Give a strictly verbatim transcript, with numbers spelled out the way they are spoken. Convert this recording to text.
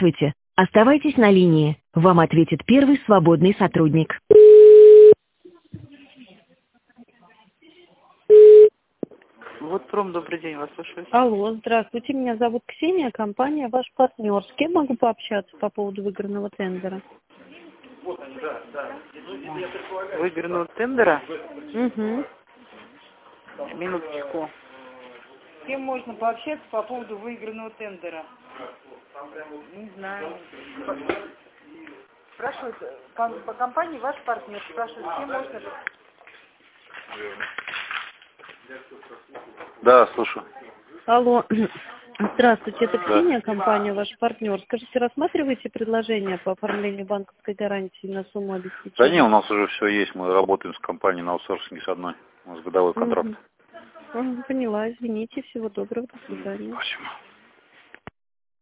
Здравствуйте. Оставайтесь на линии. Вам ответит первый свободный сотрудник. Вот пром, добрый день, вас слушаю. Алло, здравствуйте, меня зовут Ксения, компания «Ваш партнер». С кем могу пообщаться по поводу выигранного тендера? Выигранного тендера? Угу. Минуточку. С кем можно пообщаться по поводу выигранного тендера? Не знаю. Спрашивают, ком- по компании «Ваш партнер», спрашивают, с кем можно... Да, слушаю. Алло, здравствуйте, это Да. Ксения, компания «Ваш партнер». Скажите, рассматриваете предложение по оформлению банковской гарантии на сумму обеспечения? Да не, у нас уже все есть, мы работаем с компанией на аутсорсинге с одной, у нас годовой контракт. Угу. Угу, поняла, извините, всего доброго, до свидания. Спасибо.